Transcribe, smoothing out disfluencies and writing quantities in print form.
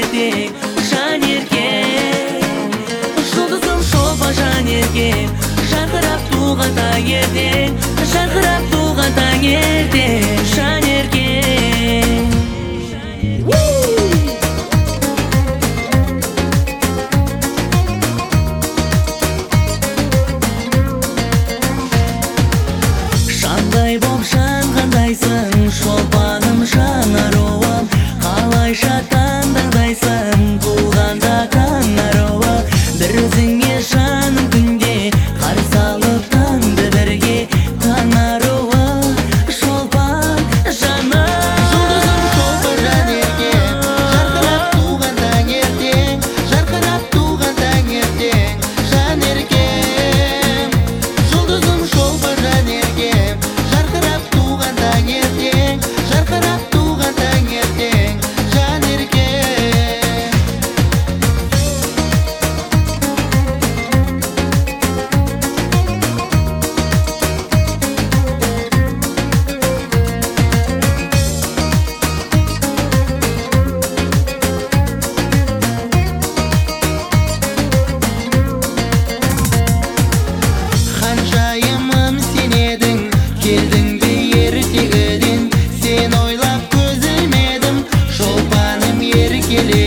ертең жан еркем. Жұлдызым шолпан жан еркем, жарқырап туған таң ертең, жарқырап туған таң ертең жан еркем. Шандай боп жанғандайсың, шолпаным жан аруым, қалайша таңдаңдайсың туғанда таң аруы. Бір өзіңе жаным күнде қарсы салып таңды бірге, таң аруы шолпан жаным. Жұлдызым шолпан жан еркем, жарқырап туған таң ертең, жарқырап туған таң ертең жан еркем. Жұлдызым шолпан жан еркем, жарқырап туған таң ертең, жарқырап туған таң ертең жан еркем. Ханшайымым сен едің, келдің бе ертегіден, сен ойлап көз ілмедім, шолпаным еркеле